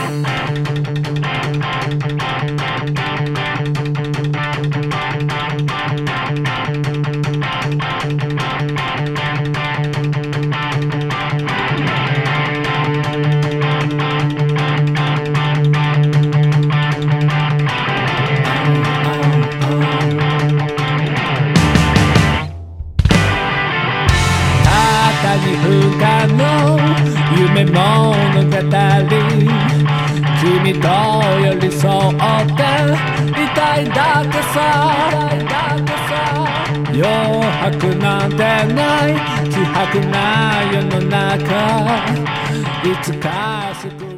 2分間の夢物語、君と寄り添っていたいだけさ。余白なんてない希薄な世の中、いつか救う